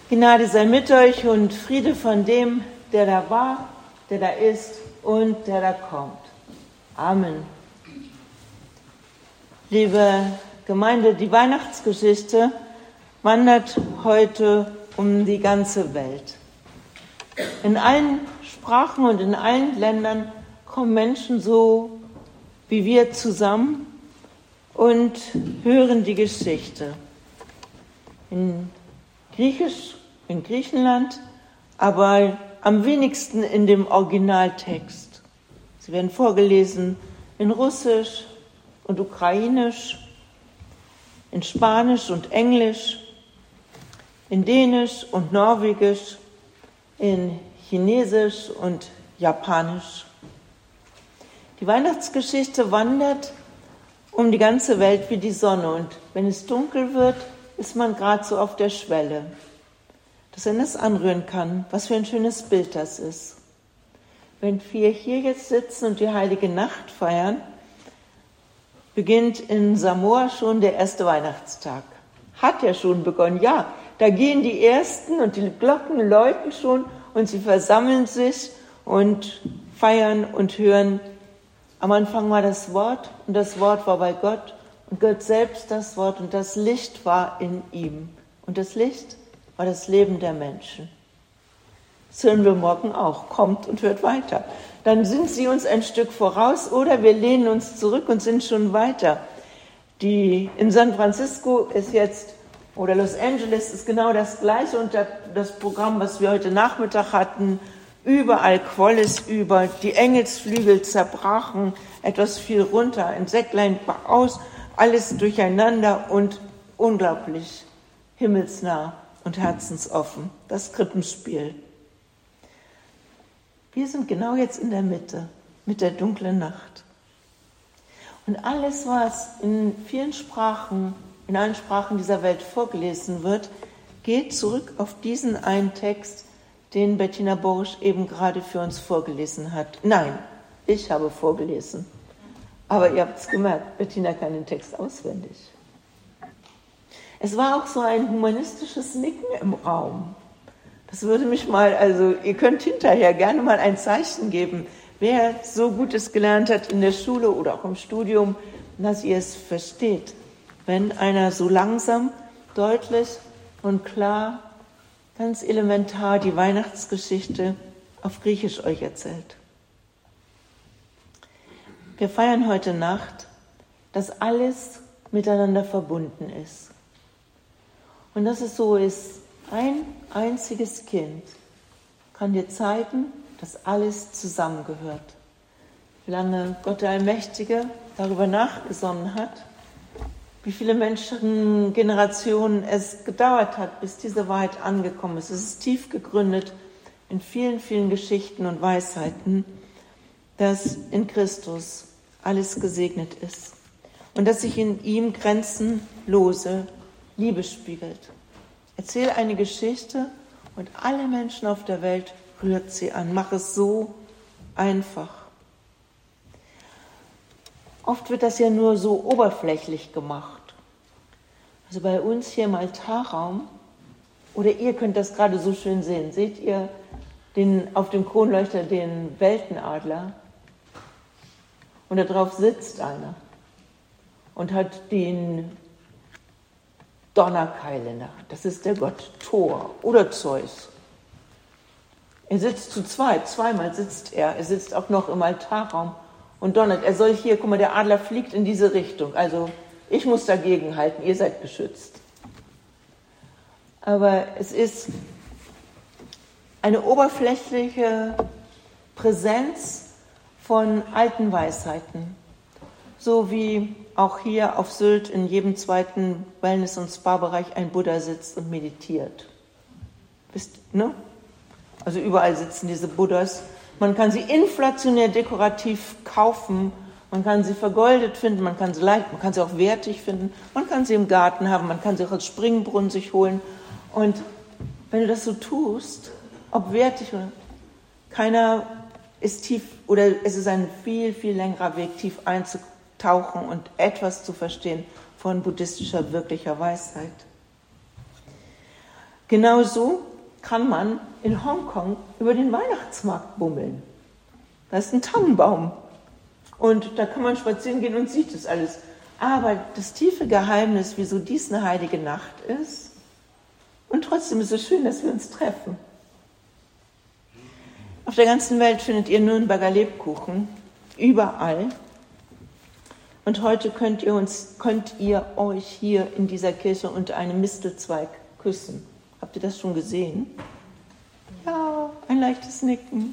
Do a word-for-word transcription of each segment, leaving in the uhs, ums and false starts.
Gnade sei mit euch und Friede von dem, der da war, der da ist und der da kommt. Amen. Liebe Gemeinde, die Weihnachtsgeschichte wandert heute um die ganze Welt. In allen Sprachen und in allen Ländern kommen Menschen so wie wir zusammen und hören die Geschichte. In Griechisch, in Griechenland, aber am wenigsten in dem Originaltext. Sie werden vorgelesen in Russisch und Ukrainisch, in Spanisch und Englisch, in Dänisch und Norwegisch, in Chinesisch und Japanisch. Die Weihnachtsgeschichte wandert um die ganze Welt wie die Sonne und wenn es dunkel wird, ist man gerade so auf der Schwelle, dass er das anrühren kann. Was für ein schönes Bild das ist. Wenn wir hier jetzt sitzen und die Heilige Nacht feiern, beginnt in Samoa schon der erste Weihnachtstag. Hat ja schon begonnen, ja. Da gehen die Ersten und die Glocken läuten schon und sie versammeln sich und feiern und hören. Am Anfang war das Wort und das Wort war bei Gott. Und Gott selbst das Wort und das Licht war in ihm. Und das Licht war das Leben der Menschen. Das hören wir morgen auch. Kommt und hört weiter. Dann sind sie uns ein Stück voraus oder wir lehnen uns zurück und sind schon weiter. Die, in San Francisco ist jetzt, oder Los Angeles ist genau das Gleiche und das Programm, was wir heute Nachmittag hatten, überall quoll es über, die Engelsflügel zerbrachen, etwas fiel runter, ein Säcklein war aus, alles durcheinander und unglaublich himmelsnah und herzensoffen. Das Krippenspiel. Wir sind genau jetzt in der Mitte, mit der dunklen Nacht. Und alles, was in vielen Sprachen, in allen Sprachen dieser Welt vorgelesen wird, geht zurück auf diesen einen Text, den Bettina Borisch eben gerade für uns vorgelesen hat. Nein, ich habe vorgelesen. Aber ihr habt es gemerkt, Bettina kann den Text auswendig. Es war auch so ein humanistisches Nicken im Raum. Das würde mich mal, also ihr könnt hinterher gerne mal ein Zeichen geben, wer so Gutes gelernt hat in der Schule oder auch im Studium, dass ihr es versteht. Wenn einer so langsam, deutlich und klar, ganz elementar die Weihnachtsgeschichte auf Griechisch euch erzählt. Wir feiern heute Nacht, dass alles miteinander verbunden ist. Und dass es so ist, ein einziges Kind kann dir zeigen, dass alles zusammengehört. Wie lange Gott der Allmächtige darüber nachgesonnen hat, wie viele Menschen, Generationen es gedauert hat, bis diese Wahrheit angekommen ist. Es ist tief gegründet in vielen, vielen Geschichten und Weisheiten, dass in Christus alles gesegnet ist und dass sich in ihm grenzenlose Liebe spiegelt. Erzähl eine Geschichte und alle Menschen auf der Welt rührt sie an. Mach es so einfach. Oft wird das ja nur so oberflächlich gemacht. Also bei uns hier im Altarraum, oder ihr könnt das gerade so schön sehen, seht ihr den, auf dem Kronleuchter den Weltenadler? Und da drauf sitzt einer und hat den Donnerkeil in der Hand. Das ist der Gott Thor oder Zeus. Er sitzt zu zweit, zweimal sitzt er. Er sitzt auch noch im Altarraum und donnert. Er soll hier, guck mal, der Adler fliegt in diese Richtung. Also ich muss dagegen halten, ihr seid geschützt. Aber es ist eine oberflächliche Präsenz von alten Weisheiten, so wie auch hier auf Sylt in jedem zweiten Wellness- und Spa-Bereich ein Buddha sitzt und meditiert. Wisst, ne? Also überall sitzen diese Buddhas. Man kann sie inflationär dekorativ kaufen, man kann sie vergoldet finden, man kann sie leicht, man kann sie auch wertig finden, man kann sie im Garten haben, man kann sie auch als Springbrunnen sich holen. Und wenn du das so tust, ob wertig oder keiner ist tief, oder es ist ein viel, viel längerer Weg, tief einzutauchen und etwas zu verstehen von buddhistischer wirklicher Weisheit. Genauso kann man in Hongkong über den Weihnachtsmarkt bummeln. Da ist ein Tannenbaum und da kann man spazieren gehen und sieht das alles. Aber das tiefe Geheimnis, wieso dies eine heilige Nacht ist, und trotzdem ist es schön, dass wir uns treffen. Auf der ganzen Welt findet ihr Nürnberger Lebkuchen, überall. Und heute könnt ihr, uns, könnt ihr euch hier in dieser Kirche unter einem Mistelzweig küssen. Habt ihr das schon gesehen? Ja, ein leichtes Nicken.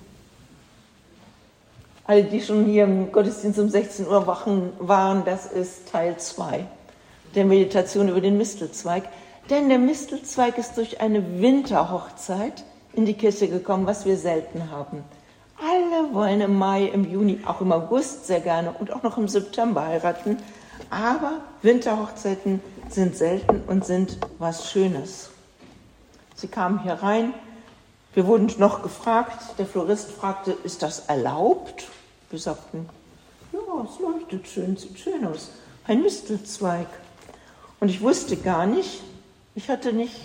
Alle, die schon hier im Gottesdienst um sechzehn Uhr wachen waren, das ist Teil zwei der Meditation über den Mistelzweig. Denn der Mistelzweig ist durch eine Winterhochzeit in die Kirche gekommen, was wir selten haben. Alle wollen im Mai, im Juni, auch im August sehr gerne und auch noch im September heiraten. Aber Winterhochzeiten sind selten und sind was Schönes. Sie kamen hier rein. Wir wurden noch gefragt, der Florist fragte, ist das erlaubt? Wir sagten, ja, es leuchtet schön, sieht schön aus. Ein Mistelzweig. Und ich wusste gar nicht, ich hatte nicht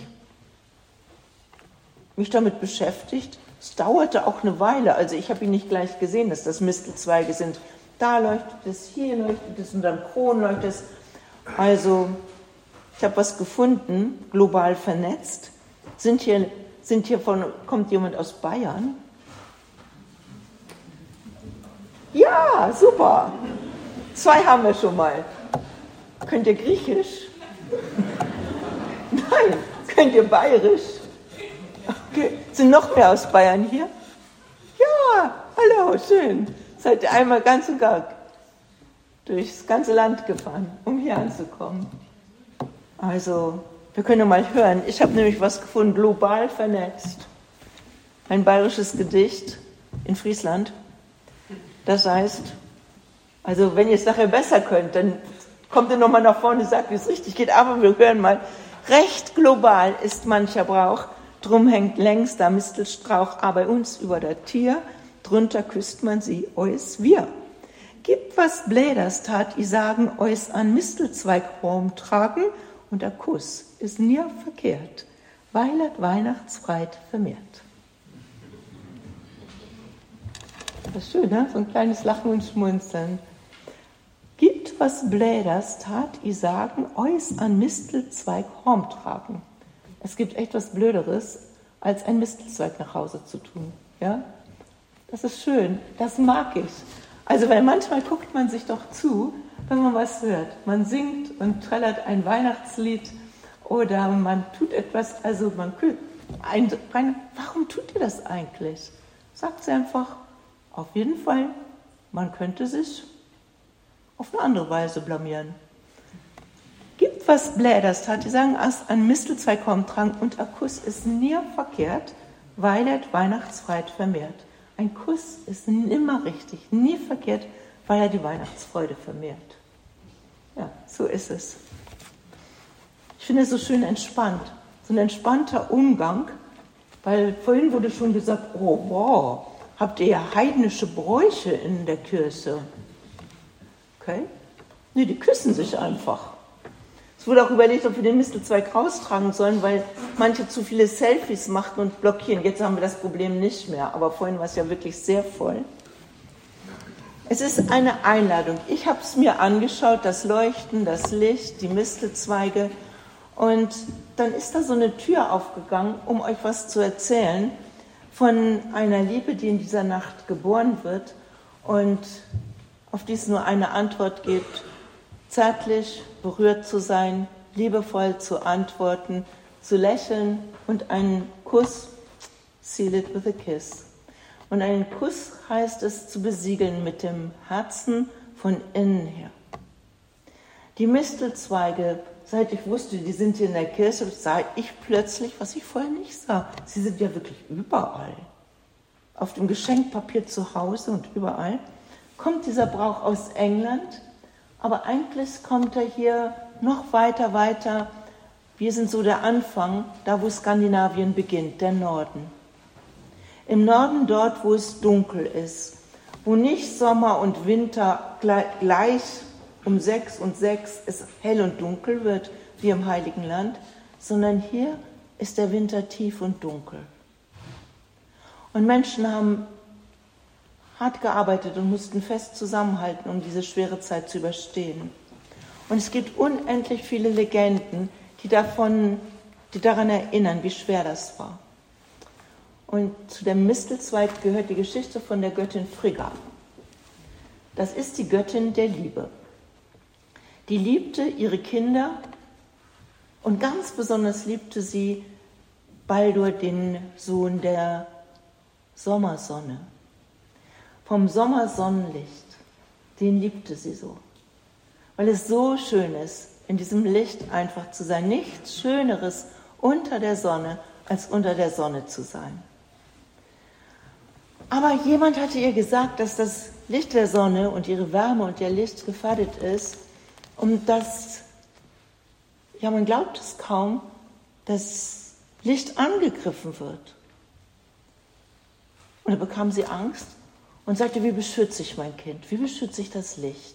mich damit beschäftigt. Es dauerte auch eine Weile, also ich habe ihn nicht gleich gesehen, dass das Mistelzweige sind. Da leuchtet es, hier leuchtet es und am Kron leuchtet es. Also ich habe was gefunden, global vernetzt. Sind hier Sind hier von, kommt jemand aus Bayern? Ja, super. Zwei haben wir schon mal. Könnt ihr Griechisch? Nein. Könnt ihr Bayerisch? Okay. Sind noch mehr aus Bayern hier? Ja, hallo, schön. Seid ihr einmal ganz und gar durchs ganze Land gefahren, um hier anzukommen. Also, wir können mal hören. Ich habe nämlich was gefunden, global vernetzt. Ein bayerisches Gedicht in Friesland. Das heißt, also wenn ihr es nachher besser könnt, dann kommt ihr nochmal nach vorne und sagt, wie es richtig geht. Aber wir hören mal. Recht global ist mancher Brauch, drum hängt längst der Mistelstrauch, aber bei uns über der Tier, drunter küsst man sie, eus wir. Gibt was Bläders tat, i sagen, eus an Mistelzweig tragen, und der Kuss ist nie verkehrt, weil er Weihnachtsfreit vermehrt. Das ist schön, ne? So ein kleines Lachen und Schmunzeln. Gibt was Bläders tat, i sagen, eus an Mistelzweig Horn tragen. Es gibt echt was Blöderes, als ein Mistelzweig nach Hause zu tun. Ja? Das ist schön, das mag ich. Also, weil manchmal guckt man sich doch zu, wenn man was hört. Man singt und trällert ein Weihnachtslied oder man tut etwas, also man ein, ein, warum tut ihr das eigentlich? Sagt sie einfach, auf jeden Fall, man könnte sich auf eine andere Weise blamieren. Gibt was Bläders tat, die sagen, as an Mistelzweig kommt tragen und ein Kuss ist nie verkehrt, weil er Weihnachtsfreit vermehrt. Ein Kuss ist nimmer richtig, nie verkehrt, weil er die Weihnachtsfreude vermehrt. Ja, so ist es. Ich finde es so schön entspannt, so ein entspannter Umgang, weil vorhin wurde schon gesagt, oh wow, habt ihr ja heidnische Bräuche in der Kirche? Okay? Nee, die küssen sich einfach. Es wurde auch überlegt, ob wir den Mistelzweig raustragen sollen, weil manche zu viele Selfies machen und blockieren. Jetzt haben wir das Problem nicht mehr, aber vorhin war es ja wirklich sehr voll. Es ist eine Einladung. Ich habe es mir angeschaut, das Leuchten, das Licht, die Mistelzweige. Und dann ist da so eine Tür aufgegangen, um euch was zu erzählen von einer Liebe, die in dieser Nacht geboren wird und auf die es nur eine Antwort gibt: zärtlich berührt zu sein, liebevoll zu antworten, zu lächeln und einen Kuss, seal it with a kiss. Und einen Kuss heißt es zu besiegeln mit dem Herzen von innen her. Die Mistelzweige, seit ich wusste, die sind hier in der Kirche, sah ich plötzlich, was ich vorher nicht sah. Sie sind ja wirklich überall. Auf dem Geschenkpapier zu Hause und überall. Kommt dieser Brauch aus England, aber eigentlich kommt er hier noch weiter, weiter. Wir sind so der Anfang, da wo Skandinavien beginnt, der Norden. Im Norden dort, wo es dunkel ist, wo nicht Sommer und Winter gleich um sechs und sechs es hell und dunkel wird, wie im Heiligen Land, sondern hier ist der Winter tief und dunkel. Und Menschen haben hart gearbeitet und mussten fest zusammenhalten, um diese schwere Zeit zu überstehen. Und es gibt unendlich viele Legenden, die, davon, die daran erinnern, wie schwer das war. Und zu dem Mistelzweig gehört die Geschichte von der Göttin Frigga. Das ist die Göttin der Liebe. Die liebte ihre Kinder und ganz besonders liebte sie Baldur, den Sohn der Sommersonne. Vom Sommersonnenlicht, den liebte sie so. Weil es so schön ist, in diesem Licht einfach zu sein. Nichts Schöneres unter der Sonne, als unter der Sonne zu sein. Aber jemand hatte ihr gesagt, dass das Licht der Sonne und ihre Wärme und ihr Licht gefährdet ist. Und dass, ja, man glaubt es kaum, das Licht angegriffen wird. Und da bekam sie Angst und sagte, wie beschütze ich mein Kind? Wie beschütze ich das Licht?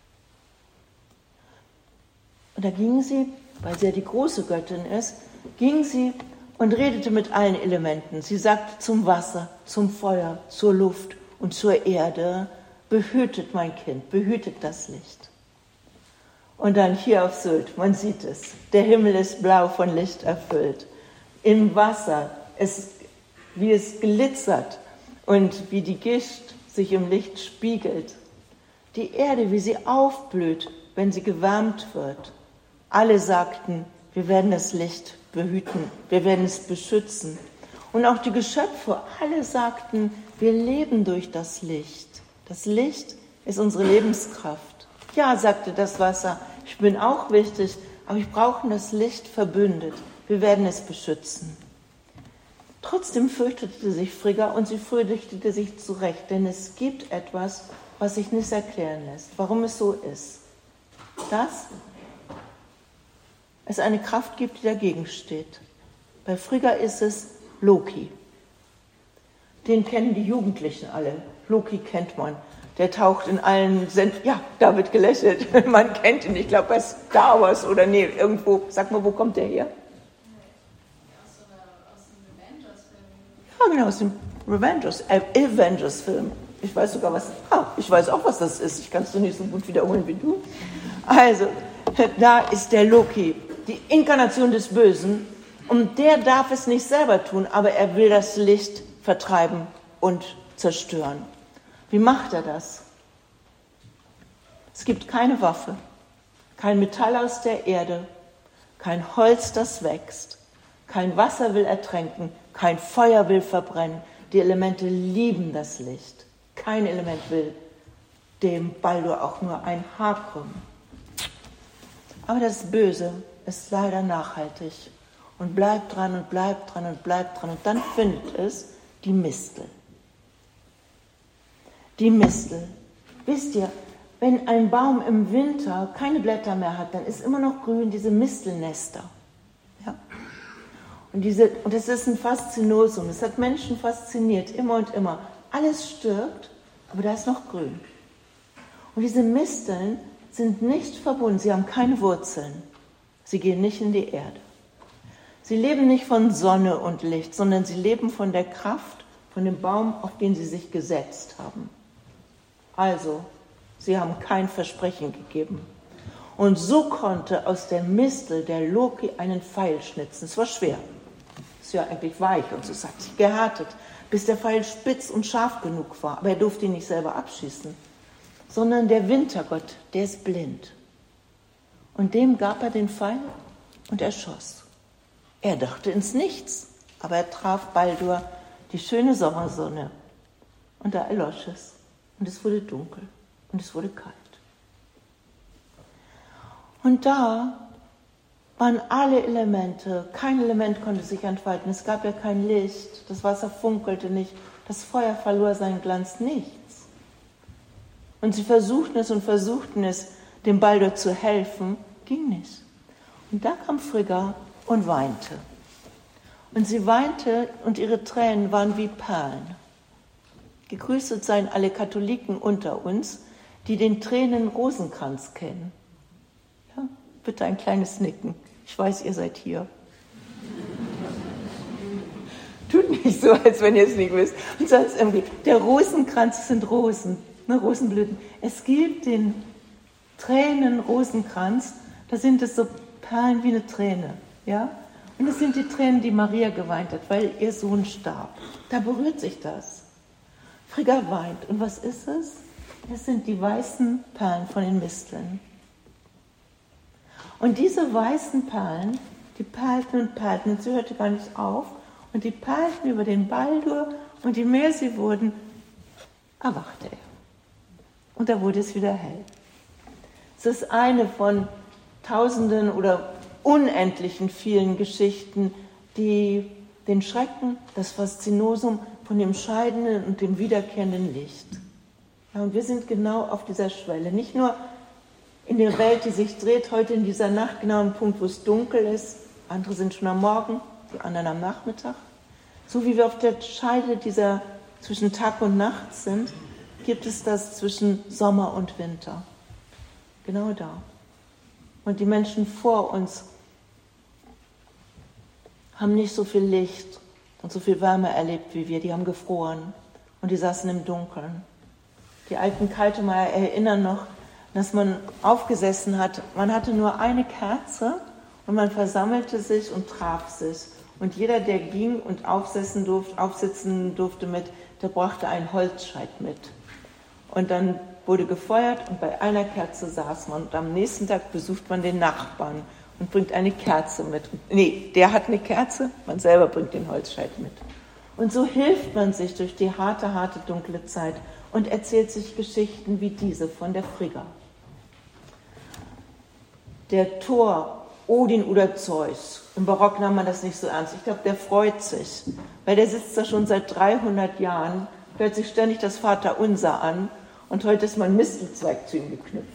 Und da ging sie, weil sie ja die große Göttin ist, ging sie und redete mit allen Elementen. Sie sagte zum Wasser, zum Feuer, zur Luft und zur Erde, behütet mein Kind, behütet das Licht. Und dann hier auf Sylt, man sieht es, der Himmel ist blau von Licht erfüllt. Im Wasser, es, wie es glitzert und wie die Gischt sich im Licht spiegelt. Die Erde, wie sie aufblüht, wenn sie gewärmt wird. Alle sagten, wir werden das Licht behüten, wir werden es beschützen. Und auch die Geschöpfe, alle sagten, wir leben durch das Licht. Das Licht ist unsere Lebenskraft. Ja, sagte das Wasser, ich bin auch wichtig, aber wir brauchen das Licht verbündet. Wir werden es beschützen. Trotzdem fürchtete sich Frigga und sie fürchtete sich zurecht, denn es gibt etwas, was sich nicht erklären lässt, warum es so ist. Dass es eine Kraft gibt, die dagegen steht. Bei Frigga ist es Loki. Den kennen die Jugendlichen alle. Loki kennt man. Der taucht in allen Send... Ja, da wird gelächelt. Man kennt ihn, ich glaube bei Star Wars oder nee, irgendwo. Sag mal, wo kommt der her? Ja, genau, aus dem Revengers, äh, Avengers-Film. Ich weiß sogar was. Ah, ich weiß auch, was das ist. Ich kann es nur nicht so gut wiederholen wie du. Also, da ist der Loki, die Inkarnation des Bösen. Und der darf es nicht selber tun, aber er will das Licht vertreiben und zerstören. Wie macht er das? Es gibt keine Waffe, kein Metall aus der Erde, kein Holz, das wächst, kein Wasser will ertränken, kein Feuer will verbrennen. Die Elemente lieben das Licht. Kein Element will dem Baldur auch nur ein Haar krümmen. Aber das Böse ist leider nachhaltig und bleibt dran und bleibt dran und bleibt dran. Und dann findet es die Mistel. Die Mistel. Wisst ihr, wenn ein Baum im Winter keine Blätter mehr hat, dann ist immer noch grün diese Mistelnester. Ja? Und, diese, und das ist ein Faszinosum. Es hat Menschen fasziniert, immer und immer. Alles stirbt, aber da ist noch grün. Und diese Misteln sind nicht verbunden, sie haben keine Wurzeln. Sie gehen nicht in die Erde. Sie leben nicht von Sonne und Licht, sondern sie leben von der Kraft, von dem Baum, auf den sie sich gesetzt haben. Also, sie haben kein Versprechen gegeben. Und so konnte aus der Mistel der Loki einen Pfeil schnitzen. Es war schwer. Ist ja eigentlich weich und so, es hat sich gehärtet, bis der Pfeil spitz und scharf genug war. Aber er durfte ihn nicht selber abschießen, sondern der Wintergott, der ist blind. Und dem gab er den Pfeil und er schoss. Er dachte ins Nichts, aber er traf Baldur, die schöne Sommersonne. Und da erlosch es. Und es wurde dunkel und es wurde kalt. Und da waren alle Elemente, kein Element konnte sich entfalten. Es gab ja kein Licht, das Wasser funkelte nicht, das Feuer verlor seinen Glanz, nichts. Und sie versuchten es und versuchten es, dem Baldur zu helfen, ging nicht. Und da kam Frigga und weinte. Und sie weinte und ihre Tränen waren wie Perlen. Gegrüßet seien alle Katholiken unter uns, die den Tränen-Rosenkranz kennen. Ja, bitte ein kleines Nicken. Ich weiß, ihr seid hier. Tut nicht so, als wenn ihr es nicht wisst. Und sonst irgendwie, der Rosenkranz sind Rosen, ne, Rosenblüten. Es gibt den Tränen-Rosenkranz, da sind es so Perlen wie eine Träne, ja. Und das sind die Tränen, die Maria geweint hat, weil ihr Sohn starb. Da berührt sich das. Frigga weint. Und was ist es? Es sind die weißen Perlen von den Misteln. Und diese weißen Perlen, die perlten und perlten, und sie hörte gar nicht auf, und die perlten über den Baldur, und je mehr sie wurden, erwachte er. Und da wurde es wieder hell. Es ist eine von tausenden oder unendlichen vielen Geschichten, die den Schrecken, das Faszinosum von dem scheidenden und dem wiederkehrenden Licht. Ja, und wir sind genau auf dieser Schwelle. Nicht nur in der Welt, die sich dreht, heute in dieser Nacht, genau am Punkt, wo es dunkel ist. Andere sind schon am Morgen, die anderen am Nachmittag. So wie wir auf der Scheide dieser zwischen Tag und Nacht sind, gibt es das zwischen Sommer und Winter. Genau da. Und die Menschen vor uns haben nicht so viel Licht und so viel Wärme erlebt wie wir. Die haben gefroren und die saßen im Dunkeln. Die alten Kaltemeier erinnern noch, dass man aufgesessen hat. Man hatte nur eine Kerze und man versammelte sich und traf sich. Und jeder, der ging und aufsitzen durfte, aufsitzen durfte mit, der brachte einen Holzscheit mit. Und dann wurde gefeuert und bei einer Kerze saß man. Und am nächsten Tag besucht man den Nachbarn und bringt eine Kerze mit. Nee, der hat eine Kerze, man selber bringt den Holzscheit mit. Und so hilft man sich durch die harte, harte, dunkle Zeit und erzählt sich Geschichten wie diese von der Frigga. Der Thor, Odin oder Zeus, im Barock nahm man das nicht so ernst. Ich glaube, der freut sich, weil der sitzt da schon seit dreihundert Jahren, hört sich ständig das Vaterunser an und heute ist mal ein Mistelzweig zu ihm geknüpft.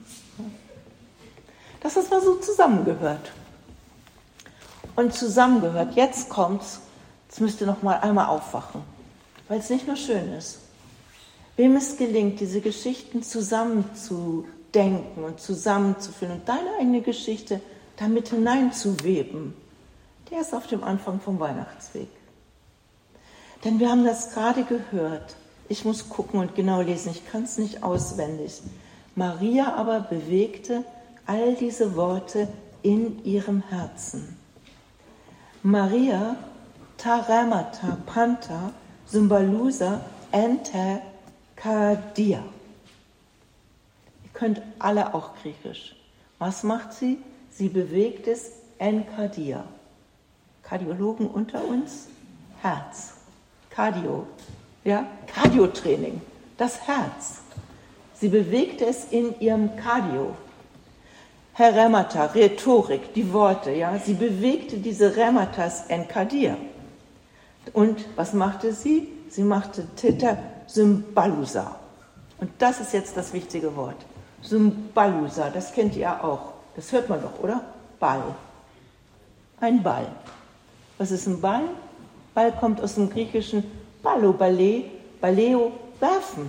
Dass das mal so zusammengehört. Und zusammengehört, jetzt kommt's, jetzt müsst ihr noch mal einmal aufwachen, weil es nicht nur schön ist. Wem es gelingt, diese Geschichten zusammenzudenken und zusammenzuführen und deine eigene Geschichte damit hineinzuweben, der ist auf dem Anfang vom Weihnachtsweg. Denn wir haben das gerade gehört. Ich muss gucken und genau lesen, ich kann es nicht auswendig. Maria aber bewegte all diese Worte in ihrem Herzen. Maria taremata panta symbalusa ente kardia. Ihr könnt alle auch Griechisch. Was macht sie? Sie bewegt es en kardia. Kardiologen unter uns? Herz. Cardio. Ja? Kardiotraining. Das Herz. Sie bewegte es in ihrem Cardio. Heremata, Rhetorik, die Worte, ja. Sie bewegte diese Rematas en kardia. Und was machte sie? Sie machte Theta Symbalusa. Und das ist jetzt das wichtige Wort. Symbalusa, das kennt ihr auch. Das hört man doch, oder? Ball. Ein Ball. Was ist ein Ball? Ball kommt aus dem griechischen Ballo, Ballet, Balleo, werfen.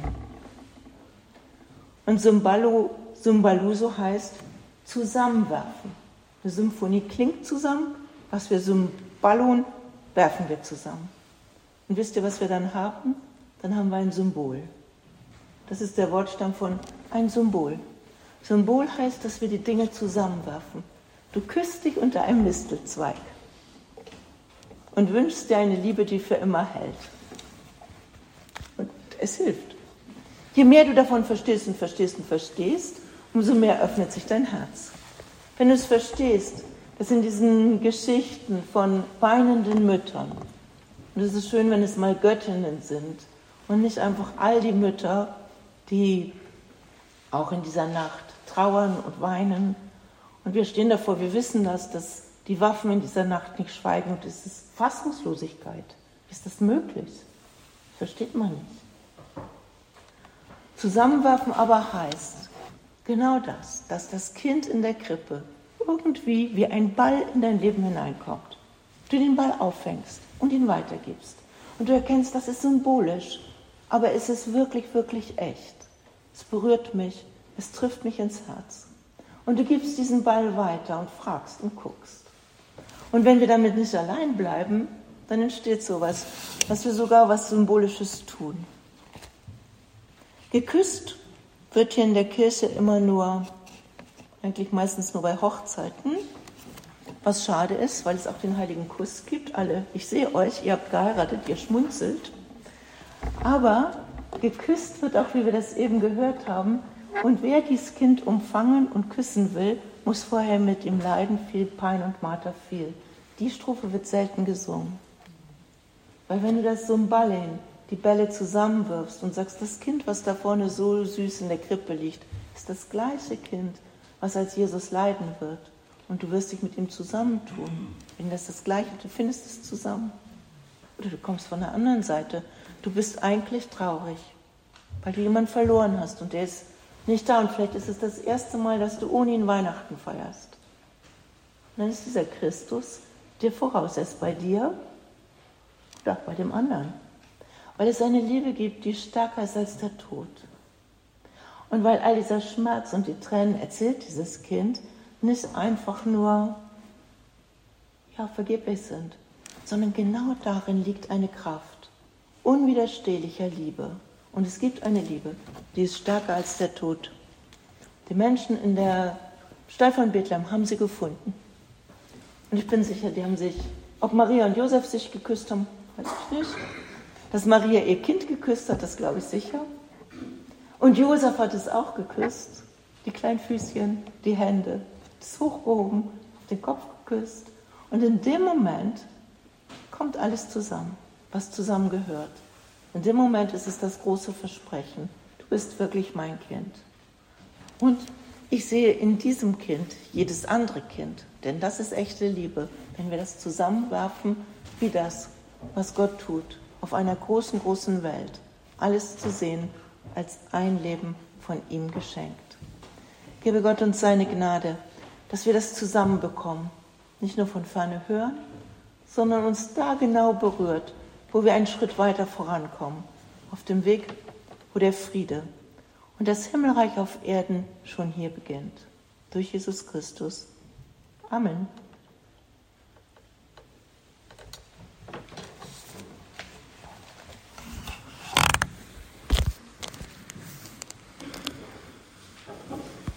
Und Symbalo, Symbaluso heißt zusammenwerfen. Eine Symphonie klingt zusammen, was wir symballon, werfen wir zusammen. Und wisst ihr, was wir dann haben? Dann haben wir ein Symbol. Das ist der Wortstamm von ein Symbol. Symbol heißt, dass wir die Dinge zusammenwerfen. Du küsst dich unter einem Mistelzweig und wünschst dir eine Liebe, die für immer hält. Und es hilft. Je mehr du davon verstehst und verstehst und verstehst, umso mehr öffnet sich dein Herz. Wenn du es verstehst, dass in diesen Geschichten von weinenden Müttern, und es ist schön, wenn es mal Göttinnen sind und nicht einfach all die Mütter, die auch in dieser Nacht trauern und weinen. Und wir stehen davor, wir wissen das, dass die Waffen in dieser Nacht nicht schweigen und es ist Fassungslosigkeit. Ist das möglich? Versteht man nicht. Zusammenwerfen aber heißt genau das, dass das Kind in der Krippe irgendwie wie ein Ball in dein Leben hineinkommt. Du den Ball auffängst und ihn weitergibst. Und du erkennst, das ist symbolisch, aber es ist wirklich, wirklich echt. Es berührt mich, es trifft mich ins Herz. Und du gibst diesen Ball weiter und fragst und guckst. Und wenn wir damit nicht allein bleiben, dann entsteht sowas, dass wir sogar was Symbolisches tun. Geküsst wird hier in der Kirche immer nur, eigentlich meistens nur bei Hochzeiten, was schade ist, weil es auch den heiligen Kuss gibt. Alle, ich sehe euch, ihr habt geheiratet, ihr schmunzelt. Aber geküsst wird auch, wie wir das eben gehört haben. Und wer dieses Kind umfangen und küssen will, muss vorher mit ihm leiden, viel Pein und Marter viel. Die Strophe wird selten gesungen. Weil wenn du das so im Ballen, die Bälle zusammenwirfst und sagst, das Kind, was da vorne so süß in der Krippe liegt, ist das gleiche Kind, was als Jesus leiden wird. Und du wirst dich mit ihm zusammentun. Wenn das das Gleiche, du findest es zusammen. Oder du kommst von der anderen Seite. Du bist eigentlich traurig, weil du jemanden verloren hast und der ist nicht da. Und vielleicht ist es das erste Mal, dass du ohne ihn Weihnachten feierst. Und dann ist dieser Christus dir voraus. Er ist bei dir oder auch bei dem anderen. Weil es eine Liebe gibt, die stärker ist als der Tod. Und weil all dieser Schmerz und die Tränen, erzählt dieses Kind, nicht einfach nur ja, vergeblich sind, sondern genau darin liegt eine Kraft unwiderstehlicher Liebe. Und es gibt eine Liebe, die ist stärker als der Tod. Die Menschen in der Stall von Bethlehem haben sie gefunden. Und ich bin sicher, die haben sich, ob Maria und Josef sich geküsst haben, weiß ich nicht. Dass Maria ihr Kind geküsst hat, das glaube ich sicher. Und Josef hat es auch geküsst. Die kleinen Füßchen, die Hände, das hochgehoben, auf den Kopf geküsst. Und in dem Moment kommt alles zusammen, was zusammengehört. In dem Moment ist es das große Versprechen. Du bist wirklich mein Kind. Und ich sehe in diesem Kind jedes andere Kind. Denn das ist echte Liebe. Wenn wir das zusammenwerfen, wie das, was Gott tut, auf einer großen, großen Welt. Alles zu sehen als ein Leben von ihm geschenkt. Gebe Gott uns seine Gnade, dass wir das zusammenbekommen. Nicht nur von ferne hören, sondern uns da genau berührt, wo wir einen Schritt weiter vorankommen. Auf dem Weg, wo der Friede und das Himmelreich auf Erden schon hier beginnt. Durch Jesus Christus. Amen.